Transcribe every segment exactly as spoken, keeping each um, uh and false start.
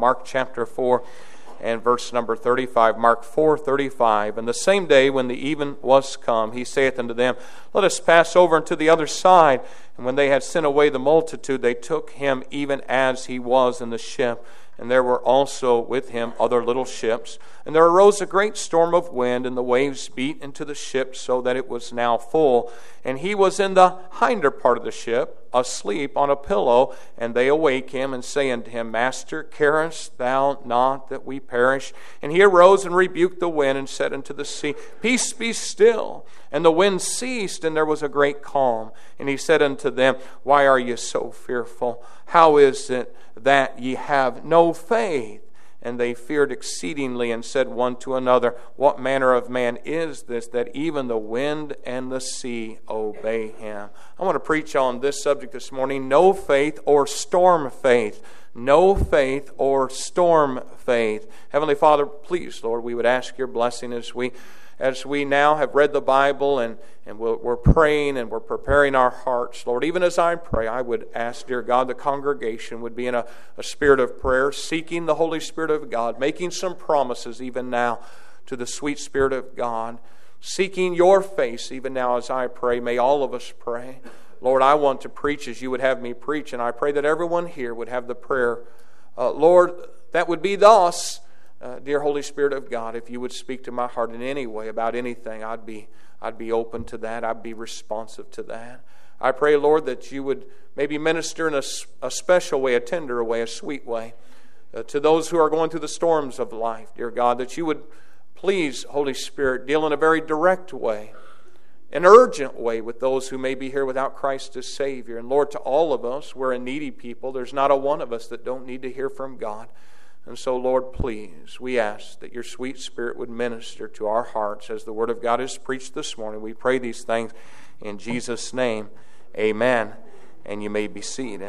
Mark chapter four and verse number thirty-five. Mark four thirty-five. And the same day when the even was come, he saith unto them, Let us pass over unto the other side. And when they had sent away the multitude, they took him even as he was in the ship. And there were also with him other little ships. And there arose a great storm of wind, and the waves beat into the ship, so that it was now full. And he was in the hinder part of the ship, asleep on a pillow. And they awake him, and say unto him, Master, carest thou not that we perish? And he arose and rebuked the wind, and said unto the sea, Peace, be still. And the wind ceased, and there was a great calm. And he said unto them, Why are ye so fearful? How is it that ye have no faith? And they feared exceedingly, and said one to another, What manner of man is this, that even the wind and the sea obey him? I want to preach on this subject this morning, no faith or storm faith. No faith or storm faith. Heavenly Father, please, Lord, we would ask your blessing as we As we now have read the Bible and, and we're praying and we're preparing our hearts, Lord, even as I pray, I would ask, dear God, the congregation would be in a, a spirit of prayer, seeking the Holy Spirit of God, making some promises even now to the sweet Spirit of God, seeking your face even now as I pray. May all of us pray. Lord, I want to preach as you would have me preach, and I pray that everyone here would have the prayer, uh, Lord, that would be thus. Uh, dear Holy Spirit of God, if you would speak to my heart in any way about anything, I'd be I'd be open to that. I'd be responsive to that. I pray, Lord, that you would maybe minister in a, a special way, a tender way, a sweet way uh, to those who are going through the storms of life, dear God, that you would please, Holy Spirit, deal in a very direct way, an urgent way with those who may be here without Christ as Savior. And Lord, to all of us, we're a needy people. There's not a one of us that don't need to hear from God. And so, Lord, please, we ask that your sweet Spirit would minister to our hearts as the Word of God is preached this morning. We pray these things in Jesus' name. Amen. And you may be seated.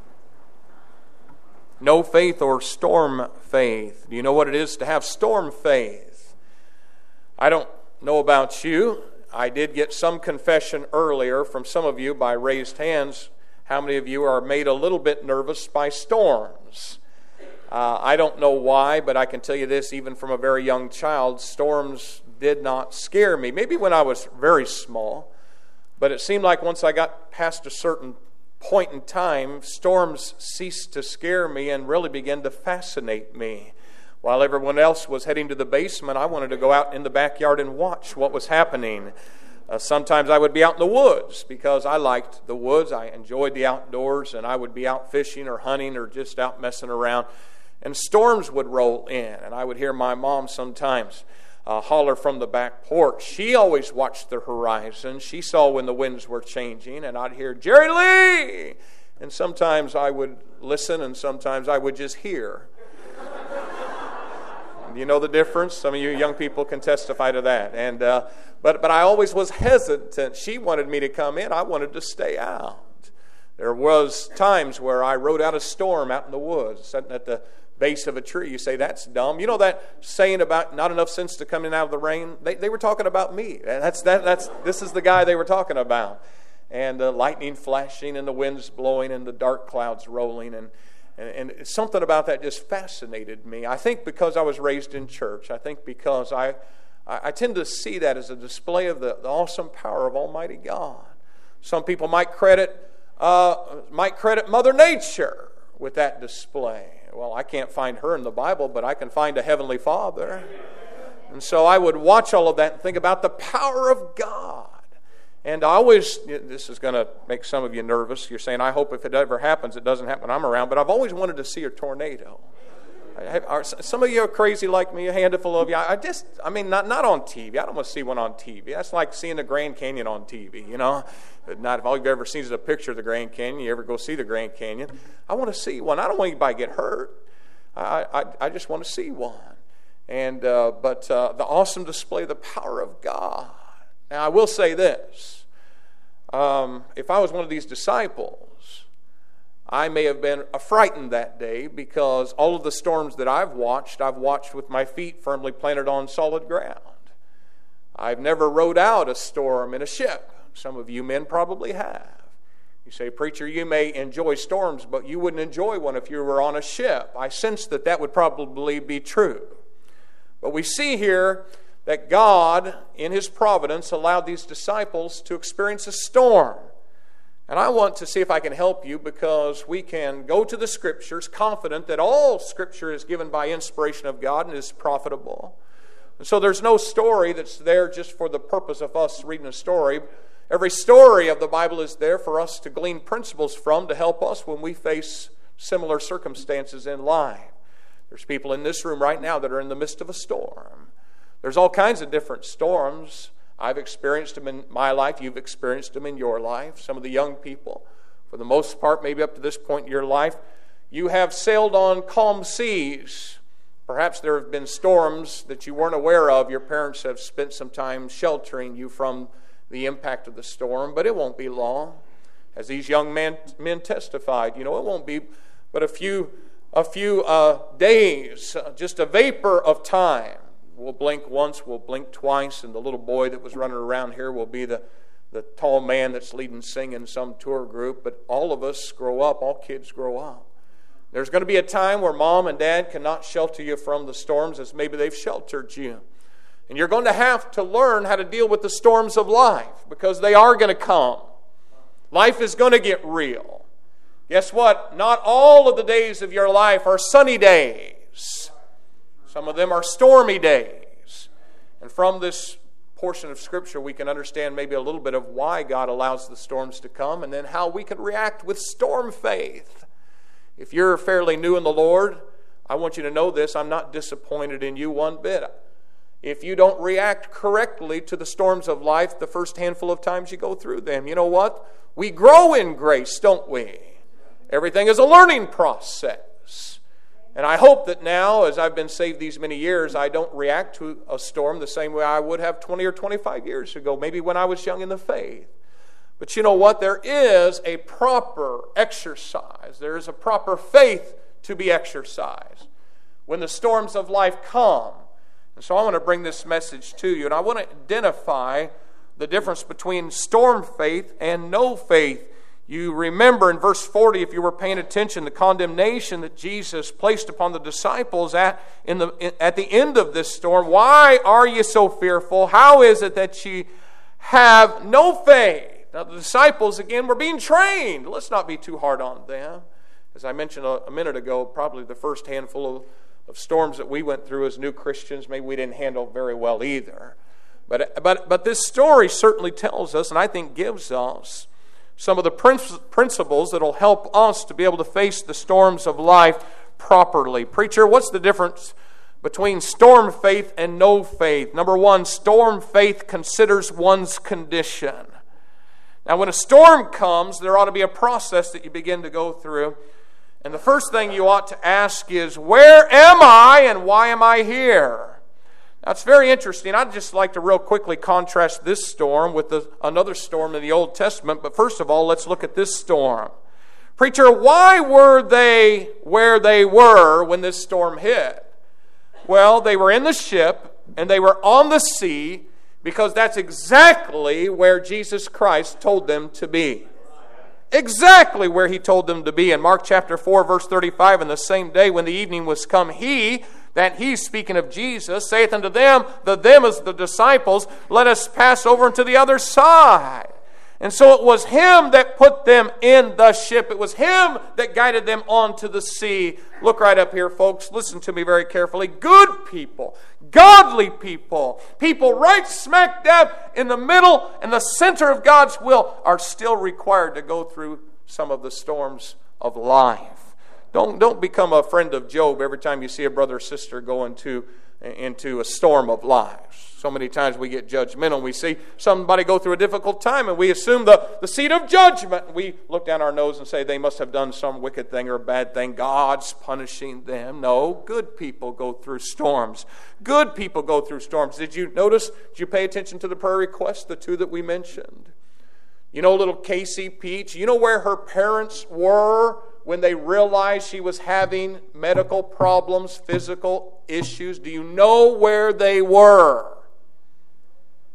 No faith or storm faith. Do you know what it is to have storm faith? I don't know about you. I did get some confession earlier from some of you by raised hands. How many of you are made a little bit nervous by storms? Uh, I don't know why, but I can tell you this, even from a very young child, storms did not scare me. Maybe when I was very small, but it seemed like once I got past a certain point in time, storms ceased to scare me and really began to fascinate me. While everyone else was heading to the basement, I wanted to go out in the backyard and watch what was happening. Uh, sometimes I would be out in the woods because I liked the woods. I enjoyed the outdoors, and I would be out fishing or hunting or just out messing around. And storms would roll in, and I would hear my mom sometimes uh, holler from the back porch. She always watched the horizon. She saw when the winds were changing, and I'd hear, Jerry Lee! And sometimes I would listen, and sometimes I would just hear. You know the difference? Some of you young people can testify to that. And uh, but but I always was hesitant. She wanted me to come in. I wanted to stay out. There was times where I rode out a storm out in the woods, sitting at the base of a tree. You say, that's dumb. You know that saying about not enough sense to come in out of the rain? They they were talking about me. That's that that's this is the guy they were talking about. And uh, lightning flashing and the winds blowing and the dark clouds rolling. And, and, and something about that just fascinated me. I think because I was raised in church. I think because I, I, I tend to see that as a display of the, the awesome power of Almighty God. Some people might credit, uh, might credit Mother Nature with that display. Well, I can't find her in the Bible, but I can find a Heavenly Father. And so I would watch all of that and think about the power of God. And I always, this is going to make some of you nervous. You're saying, I hope if it ever happens, it doesn't happen when I'm around. But I've always wanted to see a tornado. Some of you are crazy like me, a handful of you. I just, I mean, not not on T V. I don't want to see one on T V. That's like seeing the Grand Canyon on T V, you know. Not if all you've ever seen is a picture of the Grand Canyon. You ever go see the Grand Canyon? I want to see one. I don't want anybody to get hurt. I I, I just want to see one. And uh, but uh, the awesome display of the power of God. Now, I will say this. Um, if I was one of these disciples, I may have been frightened that day because all of the storms that I've watched, I've watched with my feet firmly planted on solid ground. I've never rode out a storm in a ship. Some of you men probably have. You say, preacher, you may enjoy storms, but you wouldn't enjoy one if you were on a ship. I sense that that would probably be true. But we see here that God, in His providence, allowed these disciples to experience a storm. And I want to see if I can help you, because we can go to the Scriptures confident that all Scripture is given by inspiration of God and is profitable. And so there's no story that's there just for the purpose of us reading a story. Every story of the Bible is there for us to glean principles from to help us when we face similar circumstances in life. There's people in this room right now that are in the midst of a storm. There's all kinds of different storms. I've experienced them in my life. You've experienced them in your life. Some of the young people, for the most part, maybe up to this point in your life, you have sailed on calm seas. Perhaps there have been storms that you weren't aware of. Your parents have spent some time sheltering you from the impact of the storm, but it won't be long. As these young men, men testified, you know, it won't be but a few, a few uh, days, uh, just a vapor of time. We'll blink once, we'll blink twice, and the little boy that was running around here will be the, the tall man that's leading singing some tour group. But all of us grow up, all kids grow up. There's going to be a time where mom and dad cannot shelter you from the storms as maybe they've sheltered you. And you're going to have to learn how to deal with the storms of life, because they are going to come. Life is going to get real. Guess what? Not all of the days of your life are sunny days. Some of them are stormy days. And from this portion of Scripture, we can understand maybe a little bit of why God allows the storms to come, and then how we can react with storm faith. If you're fairly new in the Lord, I want you to know this. I'm not disappointed in you one bit. If you don't react correctly to the storms of life the first handful of times you go through them, you know what? We grow in grace, don't we? Everything is a learning process. And I hope that now, as I've been saved these many years, I don't react to a storm the same way I would have twenty or twenty-five years ago, maybe when I was young in the faith. But you know what? There is a proper exercise. There is a proper faith to be exercised when the storms of life come. And so I want to bring this message to you, and I want to identify the difference between storm faith and no faith. You remember in verse forty, if you were paying attention, the condemnation that Jesus placed upon the disciples at, in the, at the end of this storm. Why are you so fearful? How is it that you have no faith? Now the disciples, again, were being trained. Let's not be too hard on them. As I mentioned a, a minute ago, probably the first handful of of storms that we went through as new Christians, maybe we didn't handle very well either. But, but, but this story certainly tells us, and I think gives us, some of the principles that will help us to be able to face the storms of life properly. Preacher, what's the difference between storm faith and no faith? Number one, storm faith considers one's condition. Now, when a storm comes, there ought to be a process that you begin to go through. And the first thing you ought to ask is, where am I and why am I here? Now, it's very interesting. I'd just like to real quickly contrast this storm with the, another storm in the Old Testament. But first of all, let's look at this storm. Preacher, why were they where they were when this storm hit? Well, they were in the ship and they were on the sea, because that's exactly where Jesus Christ told them to be. Exactly where He told them to be. In Mark chapter four, verse thirty-five, "In the same day when the evening was come, He," that He, speaking of Jesus, "saith unto them," the them is the disciples, "let us pass over into the other side." And so it was Him that put them in the ship. It was Him that guided them onto the sea. Look right up here, folks. Listen to me very carefully. Good people, godly people, people right smack dab in the middle and the center of God's will are still required to go through some of the storms of life. Don't, don't become a friend of Job every time you see a brother or sister go into, into a storm of life. So many times we get judgmental. We see somebody go through a difficult time and we assume the, the seat of judgment. We look down our nose and say they must have done some wicked thing or a bad thing. God's punishing them. No, good people go through storms. Good people go through storms. Did you notice, did you pay attention to the prayer requests, the two that we mentioned? You know little Casey Peach, you know where her parents were when they realized she was having medical problems, physical issues? Do you know where they were?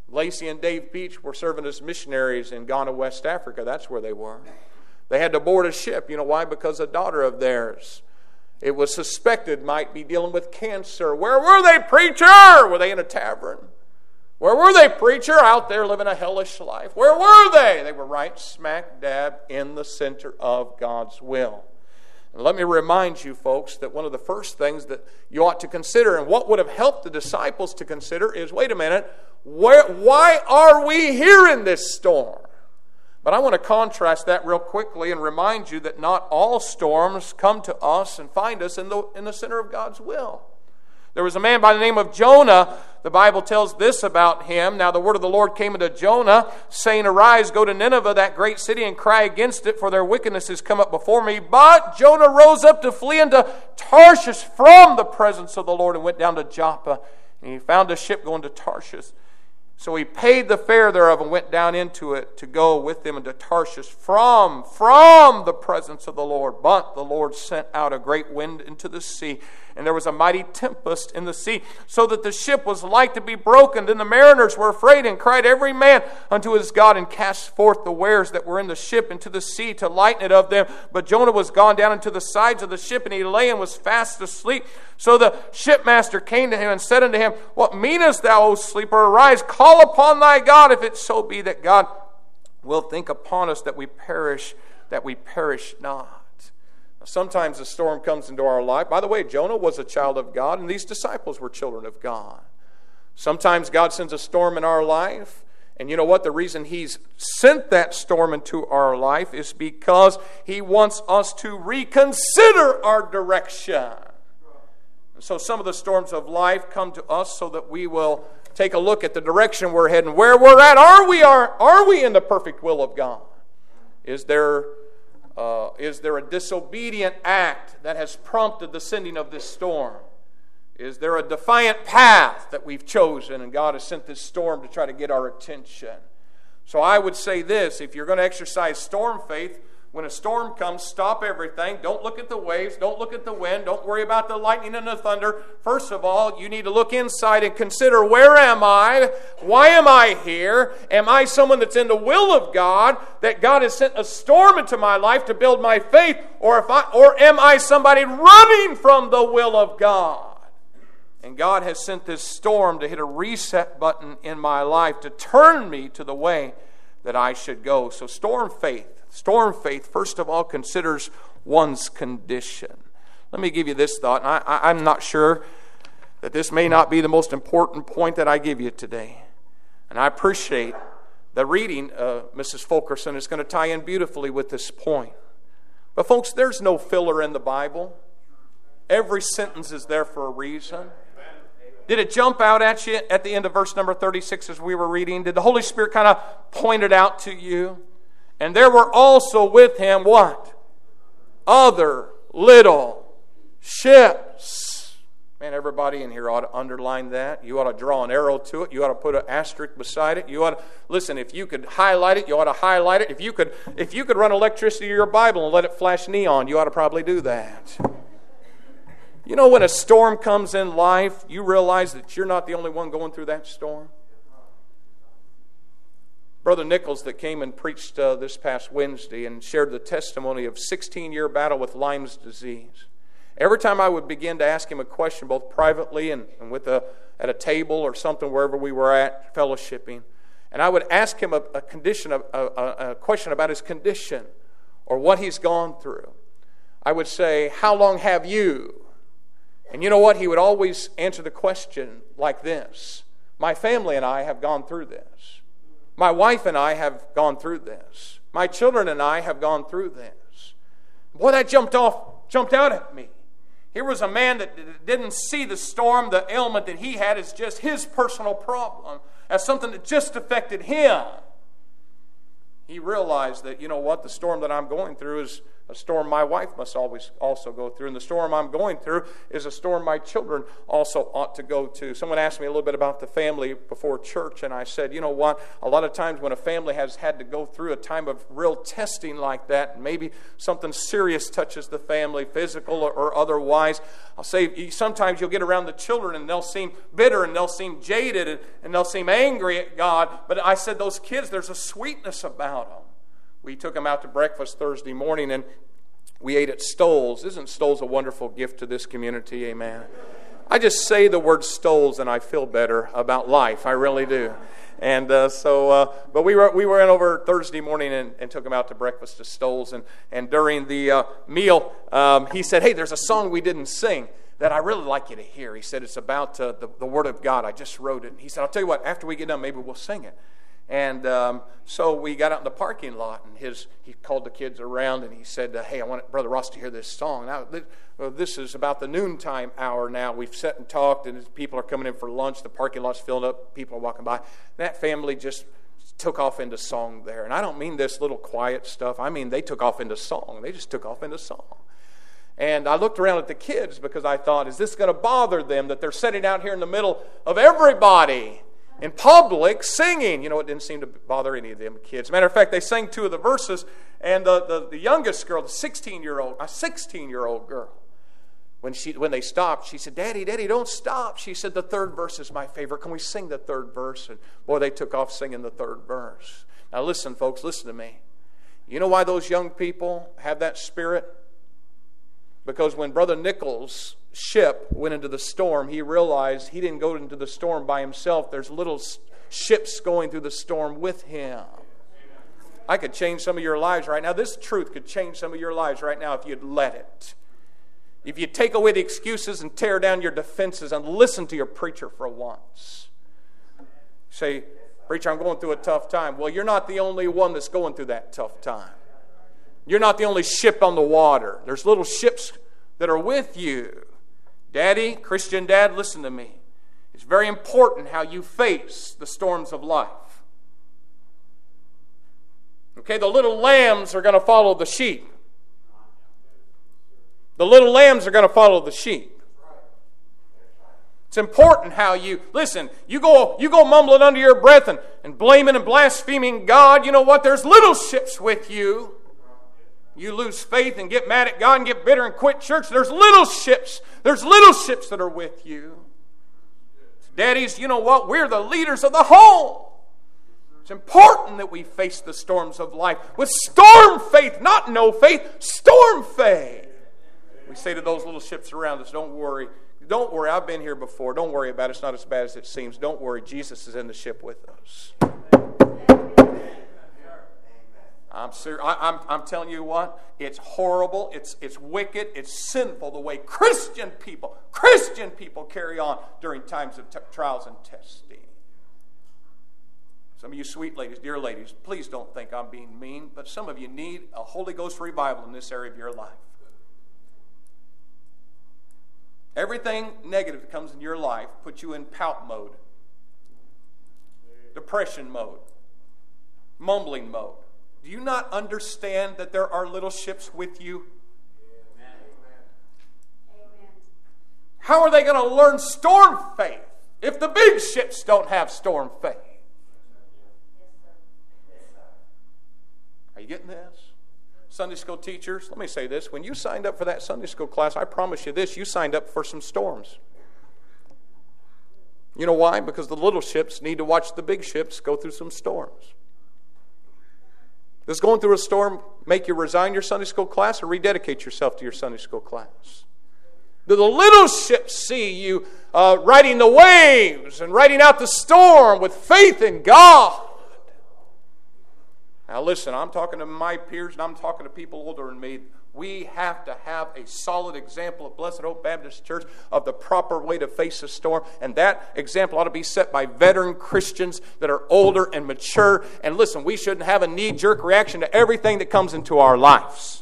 Lacey and Dave Beach were serving as missionaries in Ghana, West Africa. That's where they were. They had to board a ship. You know why? Because a daughter of theirs, it was suspected, might be dealing with cancer. Where were they, preacher? Were they in a tavern? Where were they, preacher? Out there living a hellish life. Where were they? They were right smack dab in the center of God's will. And let me remind you, folks, that one of the first things that you ought to consider, and what would have helped the disciples to consider, is, wait a minute, where, why are we here in this storm? But I want to contrast that real quickly and remind you that not all storms come to us and find us in the, in the center of God's will. There was a man by the name of Jonah. The Bible tells this about him. Now the word of the Lord came unto Jonah, saying, Arise, go to Nineveh, that great city, and cry against it, for their wickedness has come up before me. But Jonah rose up to flee into Tarshish from the presence of the Lord, and went down to Joppa. And he found a ship going to Tarshish. So he paid the fare thereof and went down into it to go with them into Tarshish from, from the presence of the Lord. But the Lord sent out a great wind into the sea, and there was a mighty tempest in the sea, so that the ship was like to be broken. Then the mariners were afraid, and cried every man unto his God, and cast forth the wares that were in the ship into the sea to lighten it of them. But Jonah was gone down into the sides of the ship, and he lay and was fast asleep. So the shipmaster came to him and said unto him, What meanest thou, O sleeper? Arise, call upon thy God, if it so be that God will think upon us that we perish, that we perish not. Sometimes a storm comes into our life. By the way, Jonah was a child of God, and these disciples were children of God. Sometimes God sends a storm in our life, and you know what? The reason He's sent that storm into our life is because He wants us to reconsider our direction. So some of the storms of life come to us so that we will take a look at the direction we're heading, where we're at. Are we are, are we in the perfect will of God? Is there uh, is there a disobedient act that has prompted the sending of this storm? Is there a defiant path that we've chosen and God has sent this storm to try to get our attention? So I would say this: if you're going to exercise storm faith, when a storm comes, stop everything. Don't look at the waves. Don't look at the wind. Don't worry about the lightning and the thunder. First of all, you need to look inside and consider, where am I? Why am I here? Am I someone that's in the will of God, that God has sent a storm into my life to build my faith? Or, if I, or am I somebody running from the will of God? And God has sent this storm to hit a reset button in my life to turn me to the way that I should go. So storm faith. Storm faith, first of all, considers one's condition. Let me give you this thought. I, I, I'm not sure that this may not be the most important point that I give you today. And I appreciate the reading, uh, Missus Fulkerson, is going to tie in beautifully with this point. But folks, there's no filler in the Bible. Every sentence is there for a reason. Did it jump out at you at the end of verse number thirty-six as we were reading? Did the Holy Spirit kind of point it out to you? And there were also with him what? Other little ships. Man, everybody in here ought to underline that. You ought to draw an arrow to it. You ought to put an asterisk beside it. You ought to listen. If you could highlight it, you ought to highlight it. If you could, if you could run electricity to your Bible and let it flash neon, you ought to probably do that. You know, when a storm comes in life, you realize that you're not the only one going through that storm. Brother Nichols, that came and preached uh, this past Wednesday and shared the testimony of sixteen-year battle with Lyme's disease. Every time I would begin to ask him a question, both privately and, and with a, at a table or something, wherever we were at, fellowshipping, and I would ask him a, a, condition, a, a, a question about his condition or what he's gone through. I would say, how long have you? And you know what? He would always answer the question like this: my family and I have gone through this. My wife and I have gone through this. My children and I have gone through this. Boy, that jumped off, jumped out at me. Here was a man that didn't see the storm, the ailment that he had, as just his personal problem, as something that just affected him. He realized that, you know what, the storm that I'm going through is a storm my wife must always also go through. And the storm I'm going through is a storm my children also ought to go to. Someone asked me a little bit about the family before church, and I said, you know what? A lot of times when a family has had to go through a time of real testing like that, maybe something serious touches the family, physical or, or otherwise, I'll say sometimes you'll get around the children and they'll seem bitter and they'll seem jaded and, and they'll seem angry at God. But I said those kids, there's a sweetness about them. We took them out to breakfast Thursday morning, and we ate at Stoles. Isn't Stoles a wonderful gift to this community? Amen. I just say the word Stoles, and I feel better about life. I really do. And uh, so, uh, but we were we went over Thursday morning and, and took them out to breakfast to Stoles. And, and during the uh, meal, um, he said, hey, there's a song we didn't sing that I really like you to hear. He said, it's about uh, the, the Word of God. I just wrote it. He said, I'll tell you what, after we get done, maybe we'll sing it. And um, so we got out in the parking lot, and his he called the kids around, and he said, uh, hey, I want Brother Ross to hear this song. Now, this, well, this is about the noontime hour now. We've sat and talked, and people are coming in for lunch. The parking lot's filled up. People are walking by. That family just took off into song there. And I don't mean this little quiet stuff. I mean they took off into song. They just took off into song. And I looked around at the kids because I thought, is this going to bother them that they're sitting out here in the middle of everybody in public singing? You know, it didn't seem to bother any of them kids. Matter of fact, they sang two of the verses, and the, the, the youngest girl, the sixteen-year-old, a sixteen-year-old girl, when she when they stopped, she said, Daddy, Daddy, don't stop. She said, the third verse is my favorite. Can we sing the third verse? And boy, they took off singing the third verse. Now listen, folks, listen to me. You know why those young people have that spirit? Because when Brother Nichols' ship went into the storm, he realized he didn't go into the storm by himself. There's little ships going through the storm with him. I could change some of your lives right now. This truth could change some of your lives right now if you'd let it. If you take away the excuses and tear down your defenses and listen to your preacher for once. Say, preacher, I'm going through a tough time. Well, you're not the only one that's going through that tough time. You're not the only ship on the water. There's little ships that are with you. Daddy, Christian dad, listen to me. It's very important how you face the storms of life. Okay, the little lambs are going to follow the sheep. The little lambs are going to follow the sheep. It's important how you, listen, you go you go mumbling under your breath and, and blaming and blaspheming God. You know what? There's little ships with you. You lose faith and get mad at God and get bitter and quit church. There's little ships. There's little ships that are with you. Daddies, you know what? We're the leaders of the home. It's important that we face the storms of life with storm faith, not no faith, storm faith. We say to those little ships around us, don't worry. Don't worry. I've been here before. Don't worry about it. It's not as bad as it seems. Don't worry. Jesus is in the ship with us. I'm, ser- I, I'm, I'm telling you what, it's horrible, it's, it's wicked, it's sinful the way Christian people, Christian people carry on during times of t- trials and testing. Some of you sweet ladies, dear ladies, please don't think I'm being mean, but some of you need a Holy Ghost revival in this area of your life. Everything negative that comes in your life puts you in pout mode, depression mode, mumbling mode. Do you not understand that there are little ships with you? Amen. How are they going to learn storm faith if the big ships don't have storm faith? Are you getting this? Sunday school teachers, let me say this. When you signed up for that Sunday school class, I promise you this, you signed up for some storms. You know why? Because the little ships need to watch the big ships go through some storms. Does going through a storm make you resign your Sunday school class or rededicate yourself to your Sunday school class? Do the little ships see you uh, riding the waves and riding out the storm with faith in God? Now listen, I'm talking to my peers and I'm talking to people older than me. We have to have a solid example of Blessed Hope Baptist Church of the proper way to face a storm. And that example ought to be set by veteran Christians that are older and mature. And listen, we shouldn't have a knee-jerk reaction to everything that comes into our lives.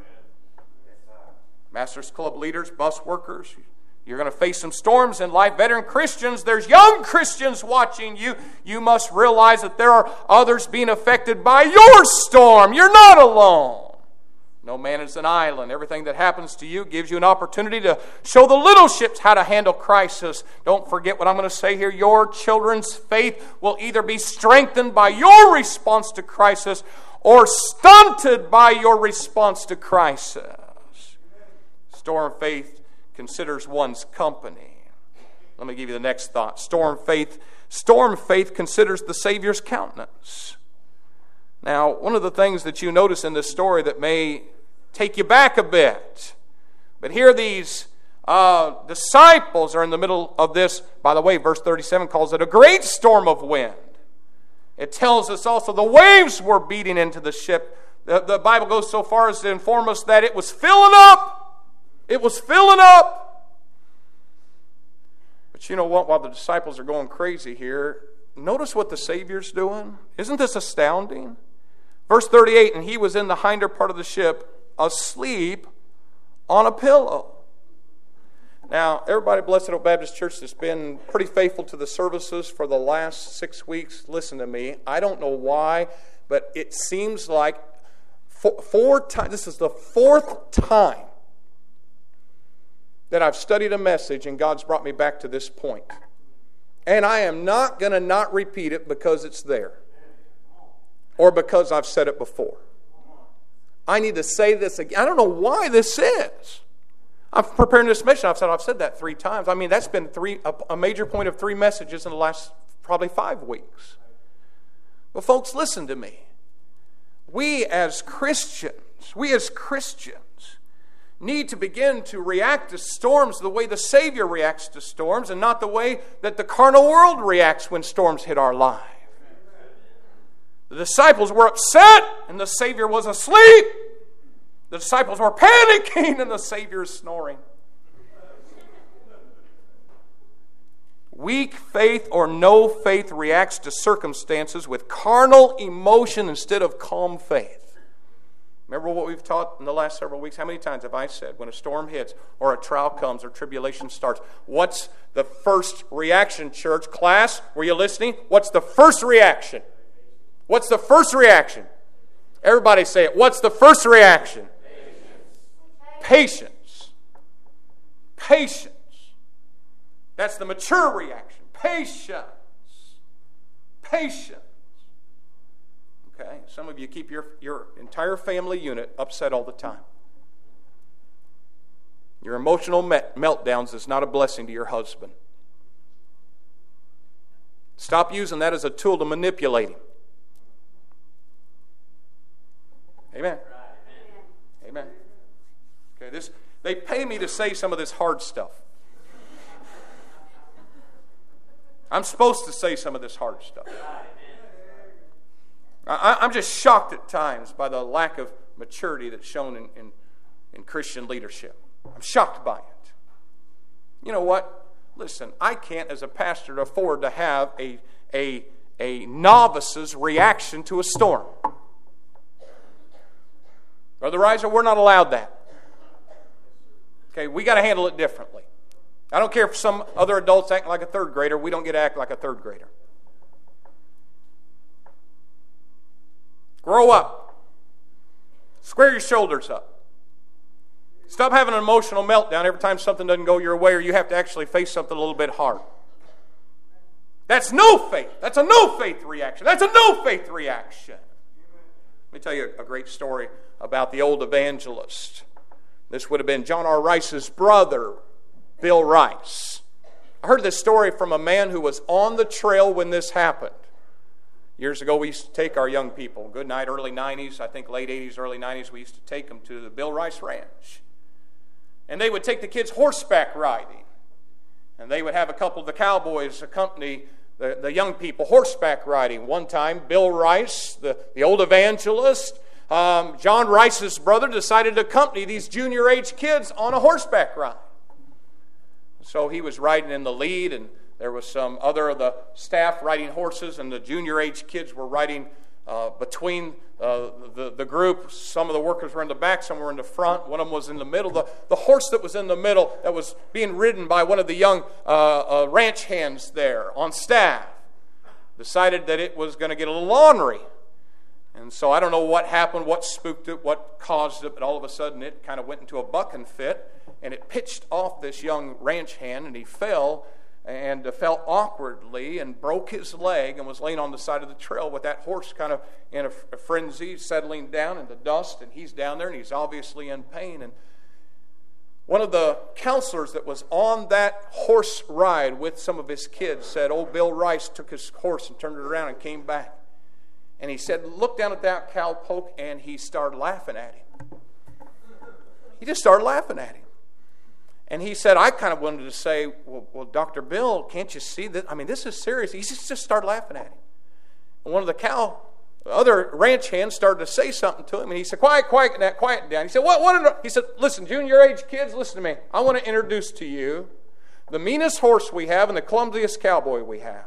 Masters Club leaders, bus workers, you're going to face some storms in life. Veteran Christians, there's young Christians watching you. You must realize that there are others being affected by your storm. You're not alone. No man is an island. Everything that happens to you gives you an opportunity to show the little ships how to handle crisis. Don't forget what I'm going to say here. Your children's faith will either be strengthened by your response to crisis or stunted by your response to crisis. Storm faith considers one's company. Let me give you the next thought. Storm faith, storm faith considers the Savior's countenance. Now, one of the things that you notice in this story that may take you back a bit, but here these uh, disciples are in the middle of this. By the way, verse thirty-seven calls it a great storm of wind. It tells us also the waves were beating into the ship. The, the Bible goes so far as to inform us that it was filling up. It was filling up. But you know what? While the disciples are going crazy here, notice what the Savior's doing. Isn't this astounding? Verse thirty-eight, and he was in the hinder part of the ship, asleep on a pillow. Now, everybody at Blessed Hope Baptist Church that's been pretty faithful to the services for the last six weeks, listen to me. I don't know why, but it seems like four, four times, this is the fourth time that I've studied a message and God's brought me back to this point. And I am not going to not repeat it because it's there or because I've said it before. I need to say this again. I don't know why this is. I'm preparing this message. I've said I've said that three times. I mean, that's been three a, a major point of three messages in the last probably five weeks. But folks, listen to me. We as Christians, we as Christians need to begin to react to storms the way the Savior reacts to storms and not the way that the carnal world reacts when storms hit our life. The disciples were upset and the Savior was asleep. The disciples were panicking and the Savior is snoring. Weak faith or no faith reacts to circumstances with carnal emotion instead of calm faith. Remember what we've taught in the last several weeks? How many times have I said when a storm hits or a trial comes or tribulation starts, what's the first reaction, church? Class, were you listening? What's the first reaction? What's the first reaction? Everybody say it. What's the first reaction? Patience. Patience. That's the mature reaction. Patience. Patience. Okay? Some of you keep your, your entire family unit upset all the time. Your emotional meltdowns is not a blessing to your husband. Stop using that as a tool to manipulate him. Amen. Amen. Okay, this they pay me to say some of this hard stuff. I'm supposed to say some of this hard stuff. I, I'm just shocked at times by the lack of maturity that's shown in, in, in Christian leadership. I'm shocked by it. You know what? Listen, I can't as a pastor afford to have a, a, a novice's reaction to a storm. Brother Reiser, we're not allowed that. Okay, we got to handle it differently. I don't care if some other adults act like a third grader. We don't get to act like a third grader. Grow up. Square your shoulders up. Stop having an emotional meltdown every time something doesn't go your way or you have to actually face something a little bit hard. That's no faith. That's a no faith reaction. That's a no faith reaction. Let me tell you a great story about the old evangelist. This would have been John R. Rice's brother, Bill Rice. I heard this story from a man who was on the trail when this happened. Years ago, we used to take our young people, good night, early nineties, I think late eighties, early nineties, we used to take them to the Bill Rice Ranch. And they would take the kids horseback riding. And they would have a couple of the cowboys accompany the, the young people horseback riding. One time, Bill Rice, the, the old evangelist, um, John Rice's brother, decided to accompany these junior age kids on a horseback ride. So he was riding in the lead, and there was some other of the staff riding horses, and the junior age kids were riding uh, between uh, the, the group. Some of the workers were in the back, some were in the front. One of them was in the middle. The, the horse that was in the middle, that was being ridden by one of the young uh, uh, ranch hands there on staff, decided that it was going to get a little ornery. And so I don't know what happened, what spooked it, what caused it, but all of a sudden it kind of went into a bucking fit, and it pitched off this young ranch hand, and he fell, and uh, fell awkwardly and broke his leg and was laying on the side of the trail with that horse kind of in a, a frenzy, settling down in the dust, and he's down there, and he's obviously in pain. And one of the counselors that was on that horse ride with some of his kids said, old Bill Rice took his horse and turned it around and came back. And he said, look down at that cowpoke, and he started laughing at him. He just started laughing at him. And he said, I kind of wanted to say, well, well, Doctor Bill, can't you see that? I mean, this is serious. He just, just started laughing at him. And one of the cow, the other ranch hands started to say something to him, and he said, quiet, quiet, quiet, quiet down. He said, what? what? He said, listen, junior age kids, listen to me. I want to introduce to you the meanest horse we have and the clumsiest cowboy we have.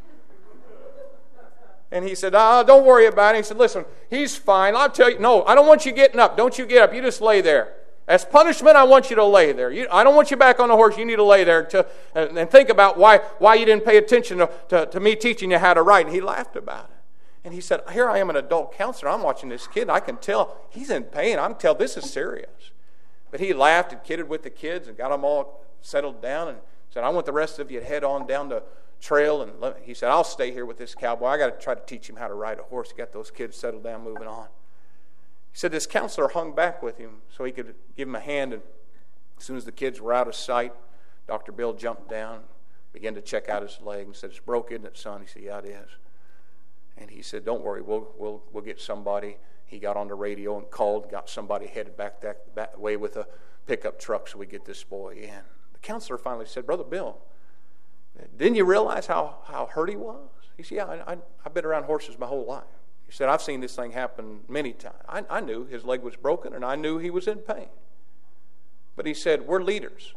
And he said, ah, don't worry about it. He said, listen, he's fine. I'll tell you, no, I don't want you getting up. Don't you get up. You just lay there. As punishment, I want you to lay there. You, I don't want you back on the horse. You need to lay there to, and, and think about why, why you didn't pay attention to, to, to me teaching you how to ride. And he laughed about it. And he said, here I am, an adult counselor. I'm watching this kid, and I can tell he's in pain. I can tell this is serious. But he laughed and kidded with the kids and got them all settled down and said, I want the rest of you to head on down the trail. And let, he said, I'll stay here with this cowboy. I got to try to teach him how to ride a horse. He got those kids settled down, moving on. He said this counselor hung back with him so he could give him a hand. And as soon as the kids were out of sight, Doctor Bill jumped down, began to check out his leg, and said, it's broke, isn't it, son? He said, yeah, it is. And he said, don't worry, we'll we'll we'll get somebody. He got on the radio and called, got somebody headed back that, that way with a pickup truck so we get this boy in. The counselor finally said, Brother Bill, didn't you realize how, how hurt he was? He said, yeah, I, I, I've been around horses my whole life. He said, I've seen this thing happen many times. I, I knew his leg was broken, and I knew he was in pain. But he said, we're leaders.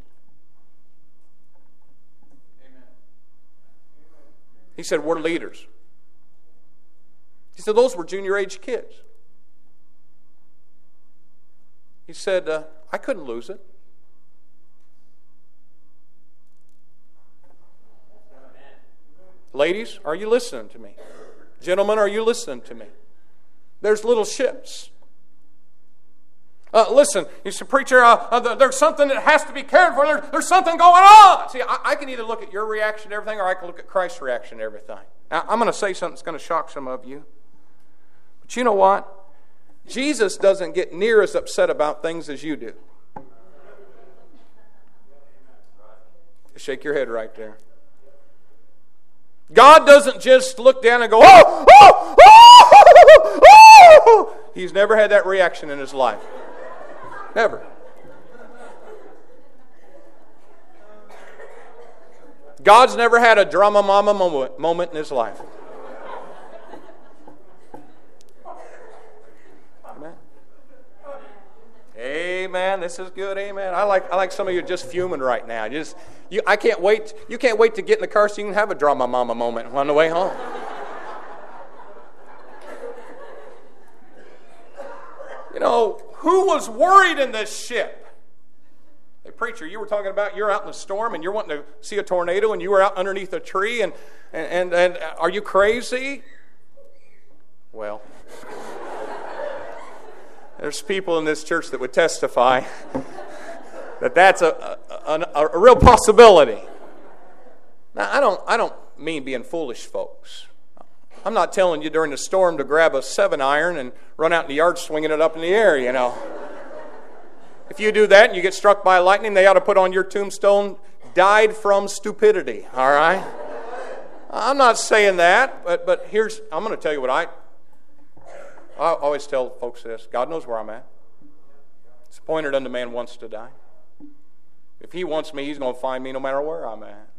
Amen. He said, we're leaders. He said, those were junior-age kids. He said, uh, I couldn't lose it. Ladies, are you listening to me? Gentlemen, are you listening to me? There's little ships. Uh, listen, you said, preacher, uh, uh, there's something that has to be cared for. There, there's something going on. See, I, I can either look at your reaction to everything, or I can look at Christ's reaction to everything. Now, I'm going to say something that's going to shock some of you. But you know what? Jesus doesn't get near as upset about things as you do. Shake your head right there. God doesn't just look down and go, oh, oh, oh, oh. He's never had that reaction in his life. Never. God's never had a drama mama moment, moment in his life. Amen. Amen. This is good. Amen. I like I like some of you just fuming right now. You just you I can't wait. You can't wait to get in the car so you can have a drama mama moment on the way home. You know, who was worried in this ship? Hey, preacher, you were talking about you're out in the storm and you're wanting to see a tornado and you were out underneath a tree and and and, and are you crazy? Well, there's people in this church that would testify that that's a a, a a real possibility. Now, I don't I don't mean being foolish, folks. I'm not telling you during the storm to grab a seven iron and run out in the yard swinging it up in the air, you know. If you do that and you get struck by lightning, they ought to put on your tombstone, died from stupidity, all right? I'm not saying that, but but here's, I'm going to tell you what I, I always tell folks this. God knows where I'm at. It's appointed unto man once to die. If he wants me, he's going to find me no matter where I'm at.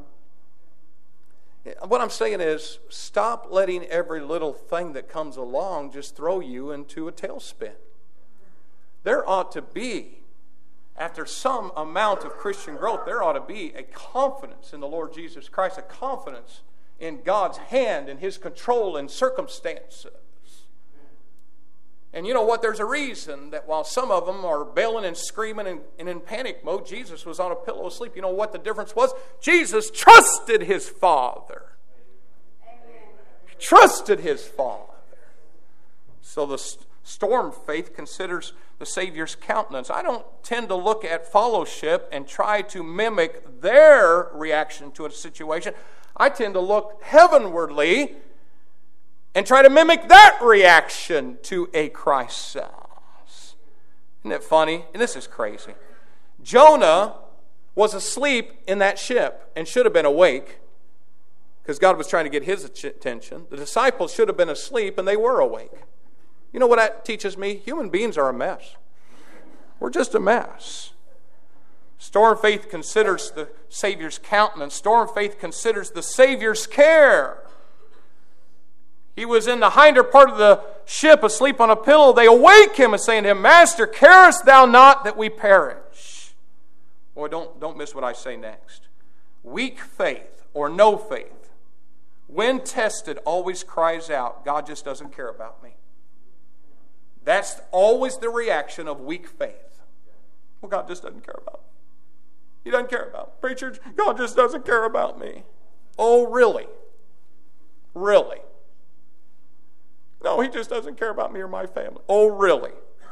What I'm saying is, stop letting every little thing that comes along just throw you into a tailspin. There ought to be, after some amount of Christian growth, there ought to be a confidence in the Lord Jesus Christ, a confidence in God's hand and His control in circumstances. And you know what? There's a reason that while some of them are bailing and screaming and, and in panic mode, Jesus was on a pillow asleep. You know what the difference was? Jesus trusted His Father. He trusted His Father. So the st- storm faith considers the Savior's countenance. I don't tend to look at fellowship and try to mimic their reaction to a situation. I tend to look heavenwardly and try to mimic that reaction to a crisis. Isn't it funny? And this is crazy. Jonah was asleep in that ship and should have been awake because God was trying to get his attention. The disciples should have been asleep and they were awake. You know what that teaches me? Human beings are a mess. We're just a mess. Storm faith considers the Savior's countenance. Storm faith considers the Savior's care. He was in the hinder part of the ship, asleep on a pillow. They awake him and saying to him, Master, carest thou not that we perish? Boy, don't, don't miss what I say next. Weak faith or no faith, when tested, always cries out, God just doesn't care about me. That's always the reaction of weak faith. Well, God just doesn't care about me. He doesn't care about me. Preacher, God just doesn't care about me. Oh, really? Really? No, He just doesn't care about me or my family. Oh, really?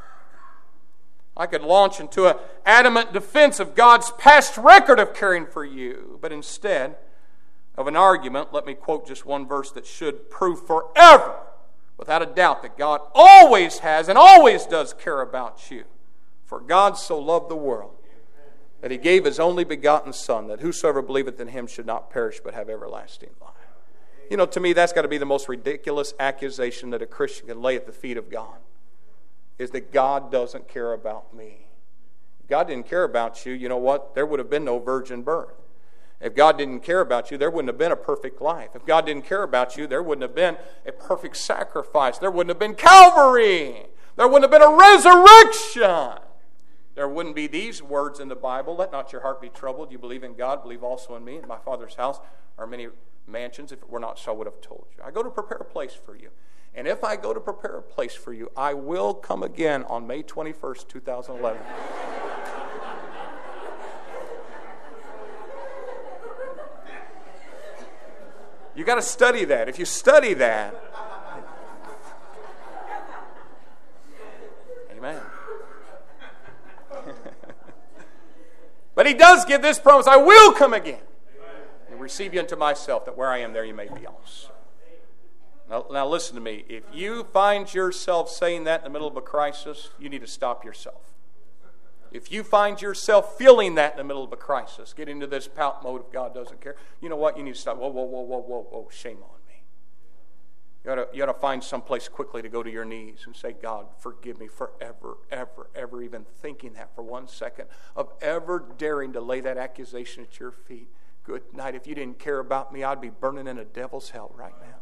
I could launch into an adamant defense of God's past record of caring for you. But instead of an argument, let me quote just one verse that should prove forever, without a doubt, that God always has and always does care about you. For God so loved the world that He gave His only begotten Son, that whosoever believeth in Him should not perish but have everlasting life. You know, to me, that's got to be the most ridiculous accusation that a Christian can lay at the feet of God, is that God doesn't care about me. If God didn't care about you, you know what? There would have been no virgin birth. If God didn't care about you, there wouldn't have been a perfect life. If God didn't care about you, there wouldn't have been a perfect sacrifice. There wouldn't have been Calvary. There wouldn't have been a resurrection. There wouldn't be these words in the Bible, let not your heart be troubled. You believe in God, believe also in me. In my Father's house are many mansions. If it were not so, I would have told you. I go to prepare a place for you. And if I go to prepare a place for you, I will come again on May twenty-first, two thousand eleven. You got to study that. If you study that, amen. But He does give this promise, I will come again and receive you unto myself, that where I am, there you may be also. Now, now listen to me. If you find yourself saying that in the middle of a crisis, you need to stop yourself. If you find yourself feeling that in the middle of a crisis, get into this pout mode of God doesn't care, you know what? You need to stop. Whoa, whoa, whoa, whoa, whoa, whoa. Shame on me. You ought to, you ought to find some place quickly to go to your knees and say, God, forgive me for ever, ever, ever even thinking that for one second, of ever daring to lay that accusation at your feet. Good night. If you didn't care about me, I'd be burning in a devil's hell right now.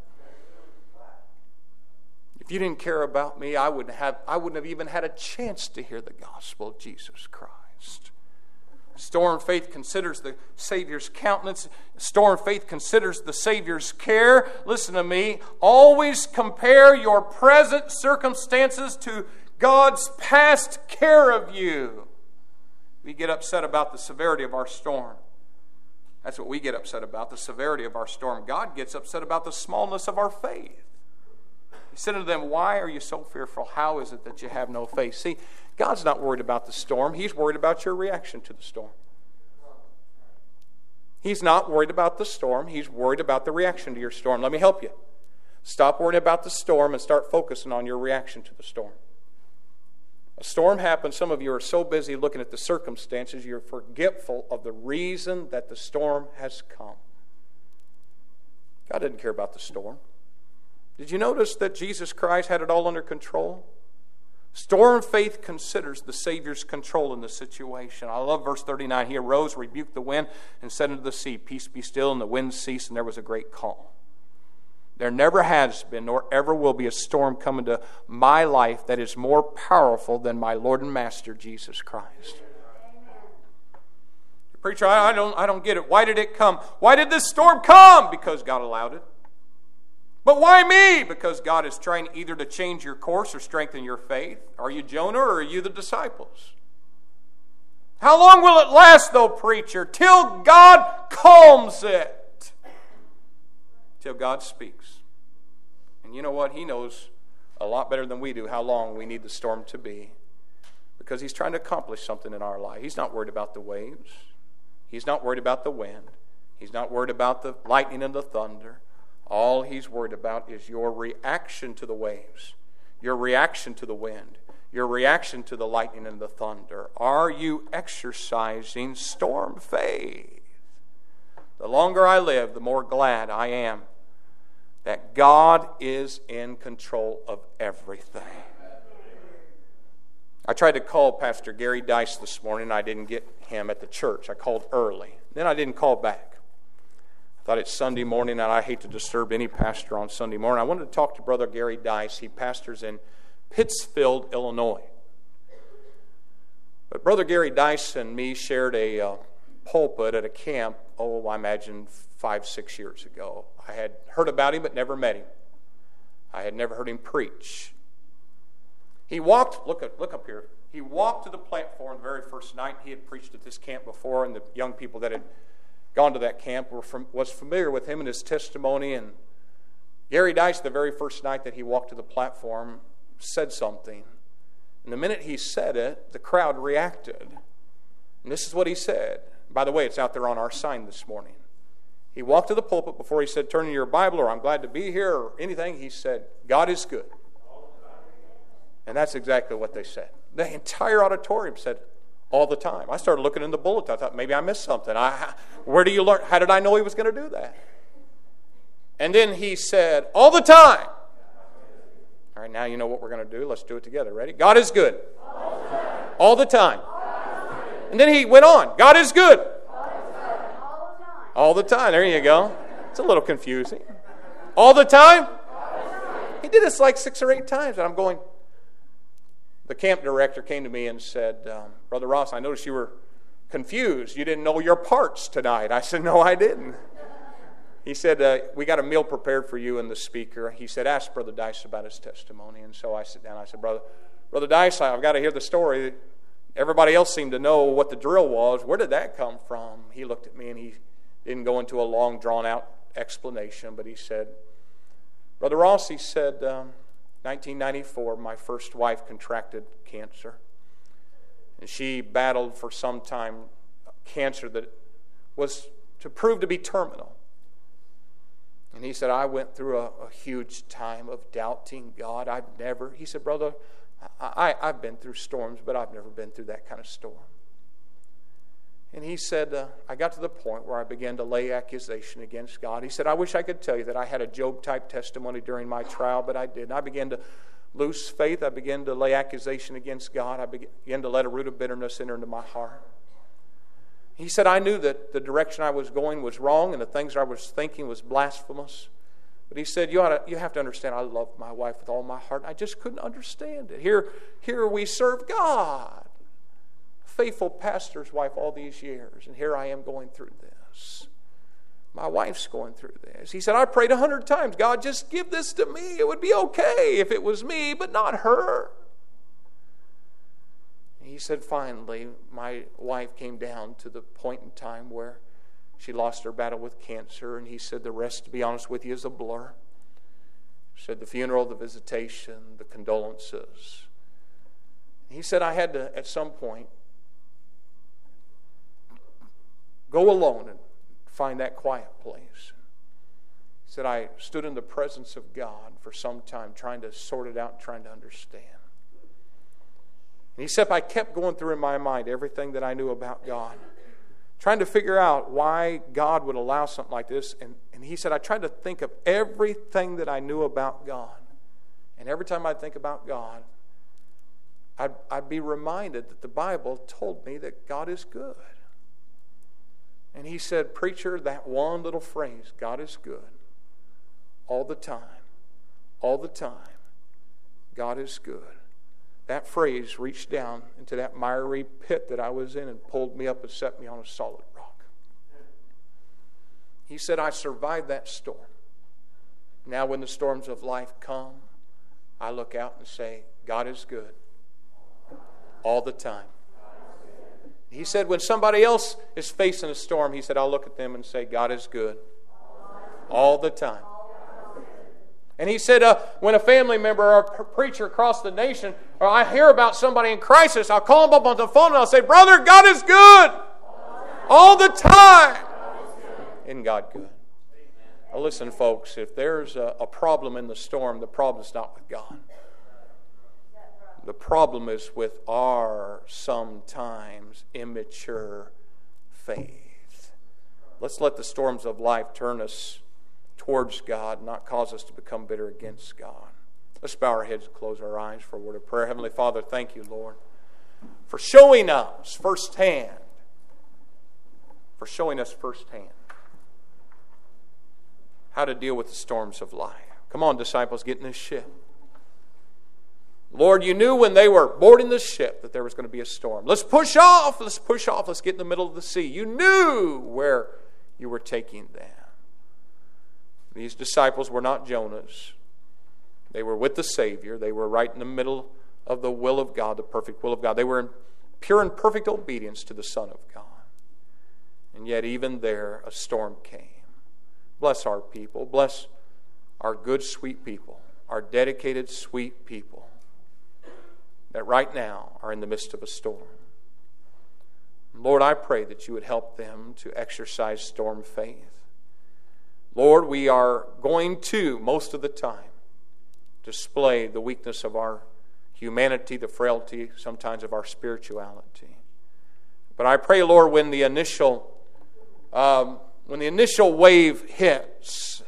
If you didn't care about me, I wouldn't have, I wouldn't have even had a chance to hear the gospel of Jesus Christ. Storm faith considers the Savior's countenance. Storm faith considers the Savior's care. Listen to me. Always compare your present circumstances to God's past care of you. We get upset about the severity of our storm. That's what we get upset about, the severity of our storm. God gets upset about the smallness of our faith. He said to them, why are you so fearful? How is it that you have no faith? See, God's not worried about the storm. He's worried about your reaction to the storm. He's not worried about the storm. He's worried about the reaction to your storm. Let me help you. Stop worrying about the storm and start focusing on your reaction to the storm. A storm happens. Some of you are so busy looking at the circumstances, you're forgetful of the reason that the storm has come. God didn't care about the storm. Did you notice that Jesus Christ had it all under control? Storm faith considers the Savior's control in the situation. I love verse thirty-nine. He arose, rebuked the wind, and said unto the sea, peace be still, and the wind ceased, and there was a great calm. There never has been, nor ever will be, a storm come into my life that is more powerful than my Lord and Master, Jesus Christ. Preacher, I don't, I don't get it. Why did it come? Why did this storm come? Because God allowed it. But why me? Because God is trying either to change your course or strengthen your faith. Are you Jonah or are you the disciples? How long will it last, though, preacher? Till God calms it. Till God speaks. And you know what? He knows a lot better than we do how long we need the storm to be, because He's trying to accomplish something in our life. He's not worried about the waves. He's not worried about the wind. He's not worried about the lightning and the thunder. All He's worried about is your reaction to the waves, your reaction to the wind, your reaction to the lightning and the thunder. Are you exercising storm faith? The longer I live, the more glad I am that God is in control of everything. I tried to call Pastor Gary Dice this morning. I didn't get him at the church. I called early. Then I didn't call back. I thought it's Sunday morning, and I hate to disturb any pastor on Sunday morning. I wanted to talk to Brother Gary Dice. He pastors in Pittsfield, Illinois. But Brother Gary Dice and me shared a uh, pulpit at a camp, oh, I imagine five, six years ago. I had heard about him but never met him. I had never heard him preach. He walked, look up, look up here. He walked to the platform the very first night. He had preached at this camp before, and the young people that had gone to that camp were from, was familiar with him and his testimony. And Gary Dice, the very first night that he walked to the platform, said something. And the minute he said it, the crowd reacted. And this is what he said. By the way, it's out there on our sign this morning. He walked to the pulpit before he said, turn to your Bible, or I'm glad to be here, or anything. He said, God is good. And that's exactly what they said. The entire auditorium said, all the time. I started looking in the bulletin. I thought, maybe I missed something. I, where do you learn? How did I know he was going to do that? And then he said, all the time. All right, now you know what we're going to do. Let's do it together. Ready? God is good. All the time. All the time. And then he went on. God is good. All the time. All the time. There you go. It's a little confusing. All the time? He did this like six or eight times, and I'm going. The camp director came to me and said, um, Brother Ross, I noticed you were confused. You didn't know your parts tonight. I said, no, I didn't. He said, uh, we got a meal prepared for you and the speaker. He said, ask Brother Dice about his testimony. And so I sat down. I said, Brother, Brother Dice, I've got to hear the story. Everybody else seemed to know what the drill was. Where did that come from? He looked at me and he didn't go into a long, drawn-out explanation, but he said, Brother Ross, he said, um, nineteen ninety-four, my first wife contracted cancer. And she battled for some time cancer that was to prove to be terminal. And he said, I went through a, a huge time of doubting God. I've never, he said, Brother, I, I, I've been through storms, but I've never been through that kind of storm. And he said, uh, I got to the point where I began to lay accusation against God. He said, I wish I could tell you that I had a Job-type testimony during my trial, but I didn't. I began to lose faith. I began to lay accusation against God. I began to let a root of bitterness enter into my heart. He said, I knew that the direction I was going was wrong and the things I was thinking was blasphemous. But he said, you ought to, you have to understand, I love my wife with all my heart. I just couldn't understand it. Here, here we serve God. Faithful pastor's wife all these years, and here I am going through this. My wife's going through this. He said, I prayed a hundred times, God, just give this to me. It would be okay if it was me, but not her. He said, finally, my wife came down to the point in time where she lost her battle with cancer, and he said, the rest, to be honest with you, is a blur. He said, the funeral, the visitation, the condolences. He said, I had to, at some point, go alone and find that quiet place. He said, I stood in the presence of God for some time trying to sort it out, trying to understand. And he said, I kept going through in my mind everything that I knew about God, trying to figure out why God would allow something like this. And, and he said, I tried to think of everything that I knew about God. And every time I'd think about God, I'd, I'd be reminded that the Bible told me that God is good. And he said, preacher, that one little phrase, God is good, all the time, all the time, God is good. That phrase reached down into that miry pit that I was in and pulled me up and set me on a solid rock. He said, I survived that storm. Now when the storms of life come, I look out and say, God is good, all the time. He said, when somebody else is facing a storm, he said, I'll look at them and say, God is good all the time. And he said, uh, when a family member or a preacher across the nation, or I hear about somebody in crisis, I'll call them up on the phone and I'll say, brother, God is good. All the time. Isn't God good? Now listen, folks, if there's a, a problem in the storm, the problem's not with God. The problem is with our sometimes immature faith. Let's let the storms of life turn us towards God, not cause us to become bitter against God. Let's bow our heads and close our eyes for a word of prayer. Heavenly Father, thank you, Lord, for showing us firsthand, for showing us firsthand how to deal with the storms of life. Come on, disciples, get in this ship. Lord, you knew when they were boarding the ship that there was going to be a storm. Let's push off, let's push off, let's get in the middle of the sea. You knew where you were taking them. These disciples were not Jonahs. They were with the Savior. They were right in the middle of the will of God, the perfect will of God. They were in pure and perfect obedience to the Son of God. And yet even there, a storm came. Bless our people. Bless our good, sweet people, our dedicated, sweet people that right now are in the midst of a storm. Lord, I pray that you would help them to exercise storm faith. Lord, we are going to, most of the time, display the weakness of our humanity, the frailty sometimes of our spirituality. But I pray, Lord, when the initial um, when the initial wave hits,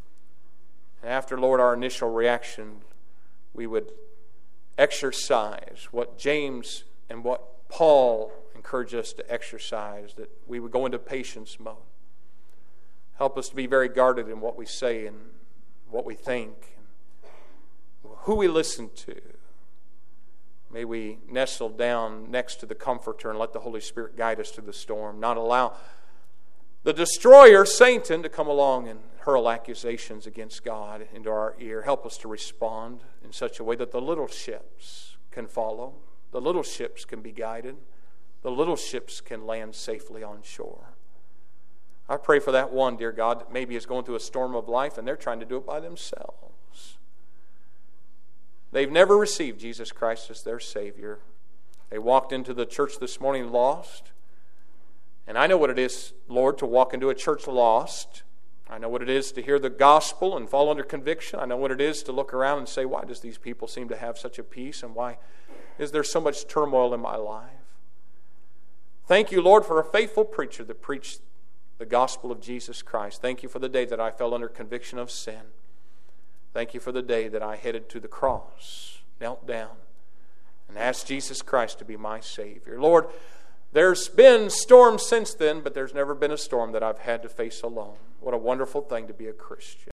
and after, Lord, our initial reaction, we would exercise what James and what Paul encouraged us to exercise, that we would go into patience mode. Help us to be very guarded in what we say and what we think, and who we listen to. May we nestle down next to the Comforter and let the Holy Spirit guide us through the storm. Not allow the destroyer, Satan, to come along and hurl accusations against God into our ear. Help us to respond in such a way that the little ships can follow. The little ships can be guided. The little ships can land safely on shore. I pray for that one, dear God, that maybe is going through a storm of life and they're trying to do it by themselves. They've never received Jesus Christ as their Savior. They walked into the church this morning lost. And I know what it is, Lord, to walk into a church lost. I know what it is to hear the gospel and fall under conviction. I know what it is to look around and say, why does these people seem to have such a peace, and why is there so much turmoil in my life? Thank you, Lord, for a faithful preacher that preached the gospel of Jesus Christ. Thank you for the day that I fell under conviction of sin. Thank you for the day that I headed to the cross, knelt down, and asked Jesus Christ to be my Savior. Lord, there's been storms since then, but there's never been a storm that I've had to face alone. What a wonderful thing to be a Christian.